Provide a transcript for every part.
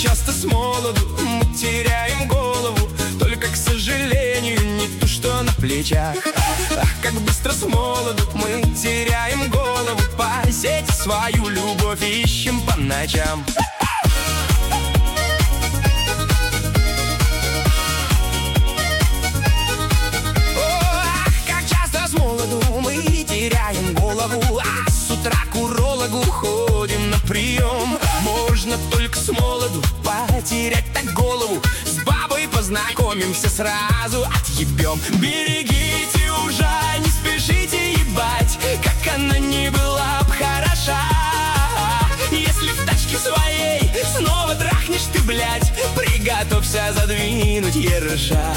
часто с молоду мы теряем голову, только, к сожалению, не ту, что на плечах. Ах, как быстро с молоду мы теряем голову, по сети свою любовь ищем по ночам. Теряем голову, а с утра к урологу ходим на прием. Можно только с молоду потерять так голову, с бабой познакомимся, сразу отъебем. Берегите уже, не спешите ебать, как она не была б хороша. Если в тачке своей снова трахнешь ты, блядь, приготовься задвинуть ерша.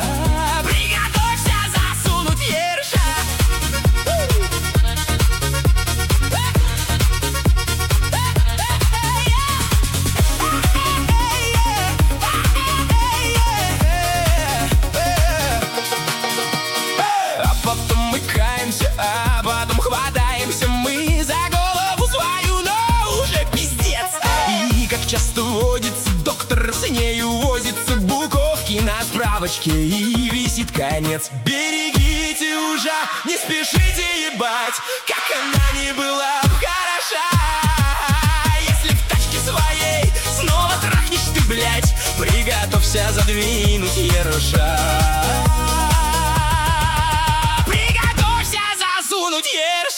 А потом хватаемся мы за голову свою, но уже пиздец. И как часто водится, доктор с нею возится, буковки на справочке и висит конец. Берегите уже, не спешите ебать, как она не была б хороша. Если в тачке своей снова трахнешь ты, блядь, приготовься задвинуть ерша. Years.